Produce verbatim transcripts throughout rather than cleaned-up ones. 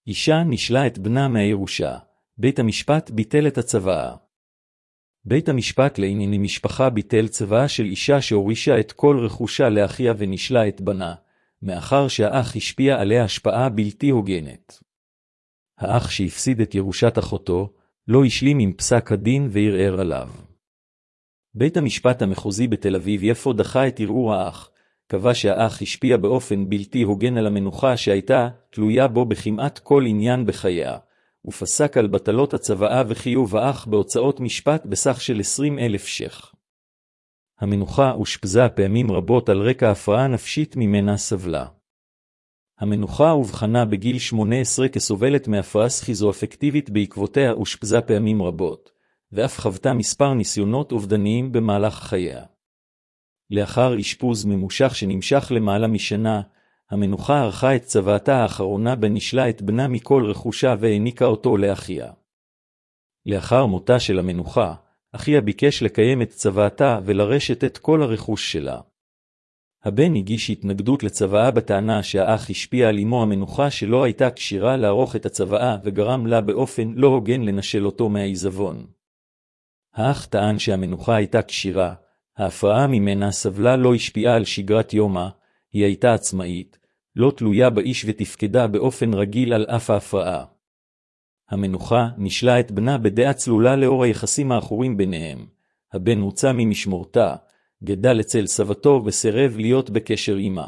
אישה נישלה את בנה מהירושה. בית המשפט ביטל את הצוואה. בית המשפט לענייני משפחה ביטל צוואה של אישה שהורישה את כל רכושה לאחיה ונישלה את בנה, מאחר שהאח השפיע עליה השפעה בלתי הוגנת. האח שהפסיד את ירושת אחותו, לא השלים עם פסק הדין וערער עליו. בית המשפט המחוזי בתל אביב יפו דחה את ערעור האח, קבע שהאח השפיע באופן בלתי הוגן על המנוחה שהייתה תלויה בו בכמעט כל עניין בחייה, ופסק על בטלות הצוואה וחיוב האח בהוצאות משפט בסך של עשרים אלף ש"ח. המנוחה אושפזה פעמים רבות על רקע הפרעה נפשית ממנה סבלה. המנוחה אובחנה בגיל שמונה עשרה כסובלת מהפרעה סכיזואפקטיבית, בעקבותיה אושפזה פעמים רבות, ואף חוותה מספר ניסיונות אובדניים במהלך חייה. לאחר אשפוז ממושך שנמשך למעלה משנה, המנוחה ערכה את צוואתה האחרונה בנישלה את בנה מכל רכושה והעניקה אותו לאחיה. לאחר מותה של המנוחה, אחיה ביקש לקיים את צוואתה ולרשת את כל הרכוש שלה. הבן הגיש התנגדות לצוואה בטענה שהאח השפיע על אמו המנוחה שלא הייתה כשירה לערוך את הצוואה וגרם לה באופן לא הוגן לנשל אותו מהעיזבון. האח טען שהמנוחה הייתה כשירה, ההפרעה ממנה סבלה לא השפיעה על שגרת יומה, היא הייתה עצמאית, לא תלויה באיש ותפקדה באופן רגיל על אף ההפרעה. המנוחה נישלה את בנה בדעה צלולה לאור היחסים האחורים ביניהם. הבן הוצא ממשמורתה, גדל אצל סבתו וסירב להיות בקשר עמה.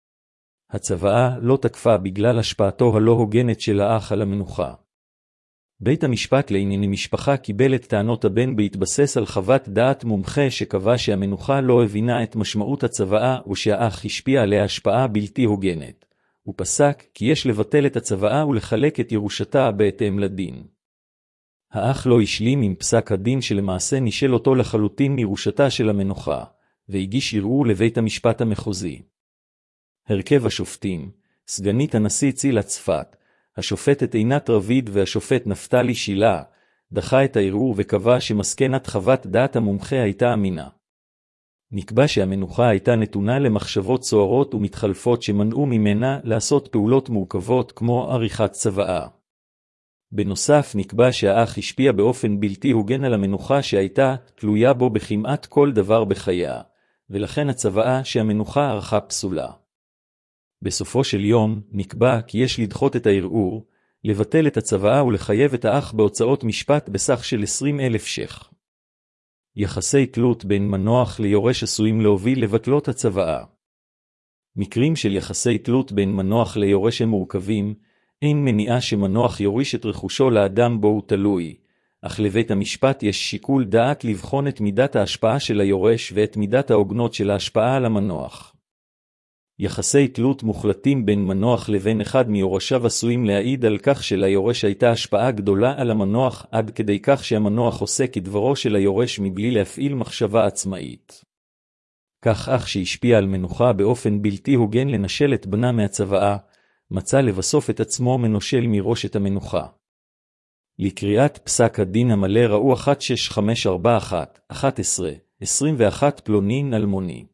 הצוואה לא תקפה בגלל השפעתו הלא הוגנת של האח על המנוחה. בית המשפט לענייני משפחה קיבל את טענות הבן בהתבסס על חוות דעת מומחה שקבע שהמנוחה לא הבינה את משמעות הצוואה ושהאח השפיע עליה השפעה בלתי הוגנת. הוא פסק כי יש לבטל את הצוואה ולחלק את ירושתה בהתאם לדין. האח לא השלים עם פסק הדין שלמעשה נישל אותו לחלוטין מירושתה של המנוחה, והגיש ערעור לבית המשפט המחוזי. הרכב השופטים, סגנית הנשיא צילה צפת, השופטת עינת רביד והשופט נפתלי שילה, דחה את הערעור וקבע שמסקנת חוות דעת המומחה הייתה אמינה. נקבע שהמנוחה הייתה נתונה למחשבות סוערות ומתחלפות שמנעו ממנה לעשות פעולות מורכבות כמו עריכת צוואה. בנוסף נקבע שהאח השפיע באופן בלתי הוגן על המנוחה שהייתה תלויה בו בכמעט כל דבר בחייה, ולכן הצוואה שהמנוחה ערכה פסולה. בסופו של יום נקבע כי יש לדחות את הערעור, לבטל את הצוואה ולחייב את האח בהוצאות משפט בסך של עשרים אלף ש"ח. יחסי תלות בין מנוח ליורש עשויים להוביל לבטלות הצוואה. מקרים של יחסי תלות בין מנוח ליורש הם מורכבים, אין מניעה שמנוח יוריש את רכושו לאדם בו הוא תלוי, אך לבית המשפט יש שיקול דעת לבחון את מידת ההשפעה של היורש ואת מידת ההוגנות של ההשפעה על המנוח. יחסי תלות מוחלטים בין מנוח לבין אחד מיורשיו עשויים להעיד על כך שליורש הייתה השפעה גדולה על המנוח עד כדי כך שהמנוח עושה כדברו של היורש מבלי להפעיל מחשבה עצמאית. כך אח שהשפיע על מנוחה באופן בלתי הוגן לנשל את בנה מהצוואה, מצא לבסוף את עצמו מנושל מראש את המנוחה. לקריאת פסק הדין המלא ראו אחת שש חמש ארבע אחת אחת עשרה עשרים ואחת פלונין אלמוני.